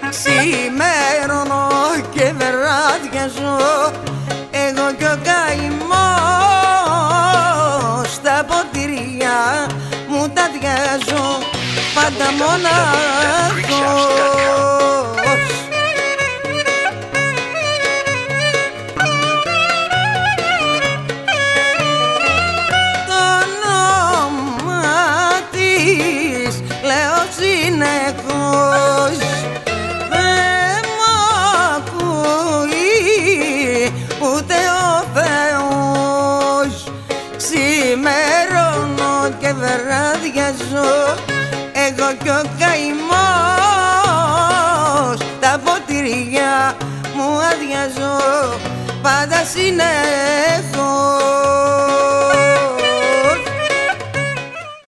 Ξημερώνω και βραδιάζω, εγώ κι ο καημός, στα ποτήρια μου τα διάζω, πάντα μοναχός. Το όνομα της λέω συνεχώς, δεν μ' ακούει ούτε ο Θεός. Ξημερώνω και βραδιάζω, εγώ κι ο καημός, τα ποτήρια μου αδειάζω, πάντα συνεχώς.